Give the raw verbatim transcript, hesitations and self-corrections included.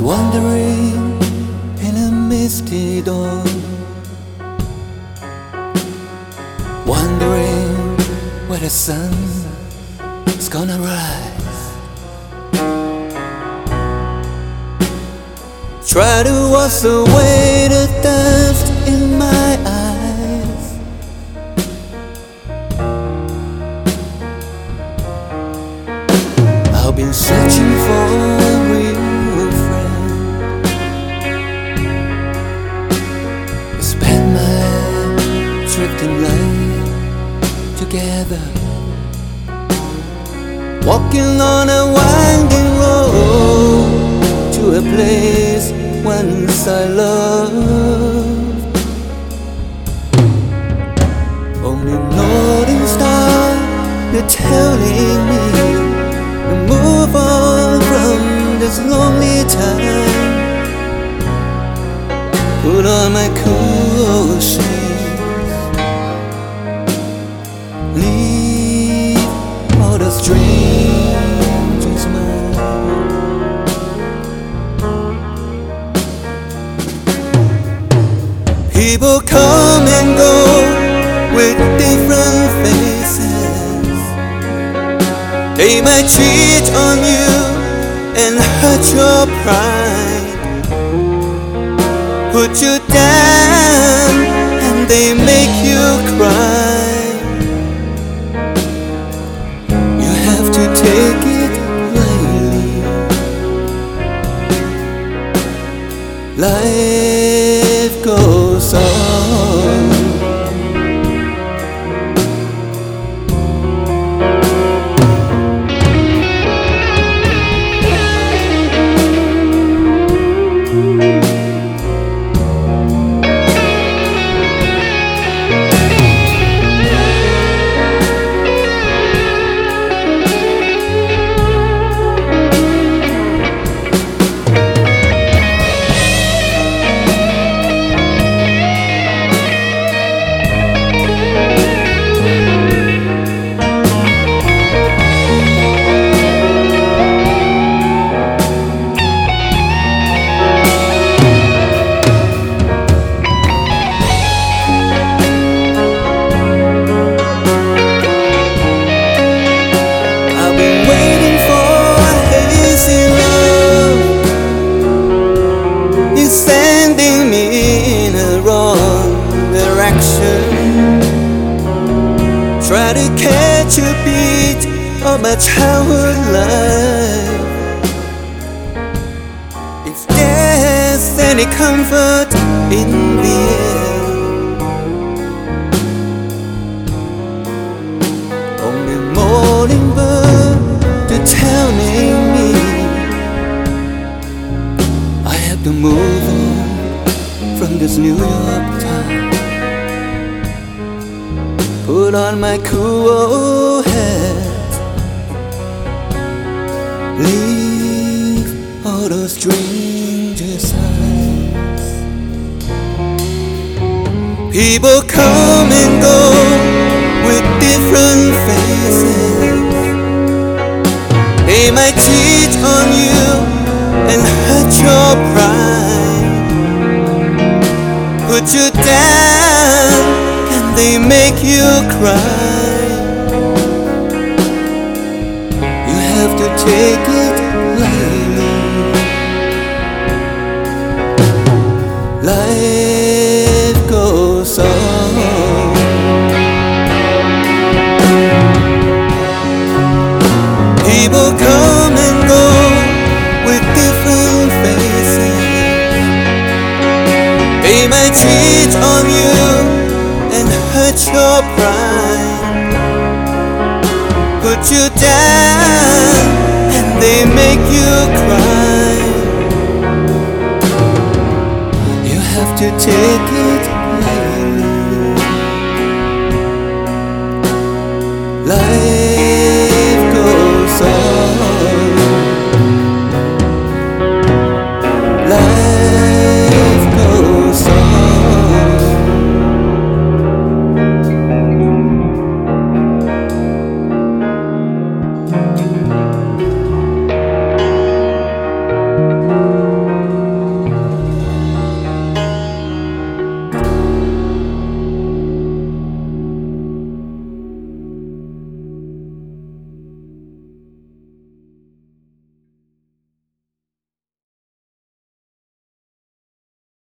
wandering in a misty dawn, wondering where the sun is gonna rise. Try to wash away the dust in my eyes. I've been searching for a real friend. Spend my drifting life together, walking on a winding road to a place once I loved. Only northern star, you're telling me to move on from this lonely time. Put on my cool shades, leave all the strangers mine. People come and go with different faces. They might cheat on you and hurt your pride, put you down and they make you cry. You have to take it lightly. Life goes on. Sending me in a wrong direction. Try to catch a beat of my childhood life. If there's any comfort in the air, only morning bird to telling me I have to move on from this New York town. Put on my cool hat, leave all those strangers' eyes. People come and go with different faces. They might cheat on you and hurt your pride, put you down and they make you cry. You have to take it lightly. Life goes on. People come and go with different faces. They might cheat on you and hurt your pride, put you down and they make you cry. You have to take it